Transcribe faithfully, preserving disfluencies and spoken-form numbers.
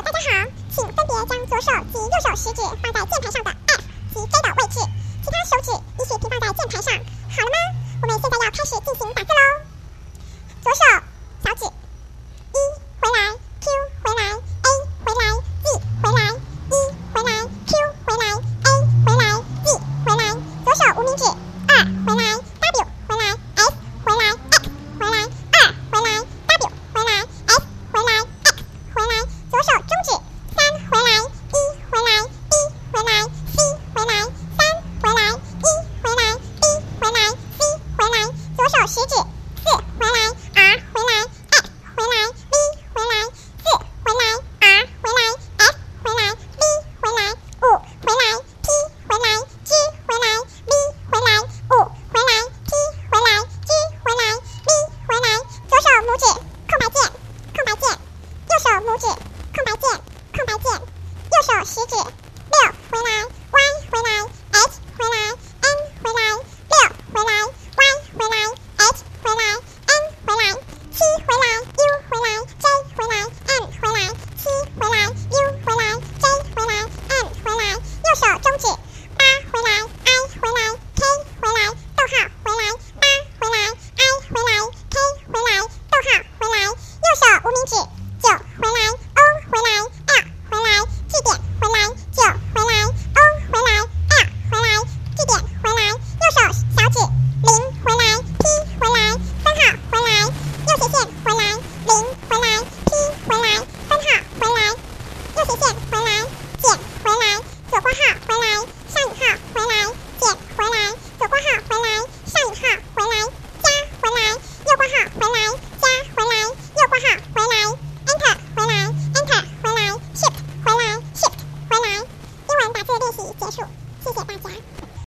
大家好，请分别将左手及右手食指放在键盘上的 F 及 J 的位置，其他手指依序平放在键盘上。好了吗？我们现在要开始进行打字喽。左手小指一回来 Q 回来 A 回来 Z 回来一回来 Q 回来 A 回来 Z 回来，左手无名指二回来 W 回来 S 回来 X 回来二回来 W 回来 S 回来 X 回来，左手中指三回来一回来一回来 C 回来三回来一回来一回来 C 回来，左手食指四回来 R 回来 X 回来 V 回来四回来 R 回来 X 回来 V 回来五回来 T 回来 G 回来 V 回来五回来 T 回来 G 回来 V 回来，左手拇指空白键空白键，右手拇指空白键空白键，右手食指六回来 Y 回来 H 回来 N 回来六回来 Y 回来 H 回来 N 回来七回来 U 回来 J 回来 N 回来七回来 U 回来 J 回来 N 回来，右手中指八回来 I 回来 K 回来逗号回来八回来 I 回来 K 回来逗号回来，右手无名指九回来 O 回来 L 回来句点回来九回来 O 回来 L 回来句点回来，右手小指零回来 P 回来分号回来右斜线回来零回来 P 回来分号回来右斜线回来减回来左括号回来上引号回来减回来左括号回来上引号回来加回来右括号回来加回来右括号回来 Enter 回来 Enter 回来 Shift 回来 Shift 回来。英文打字练习结束，谢谢大家。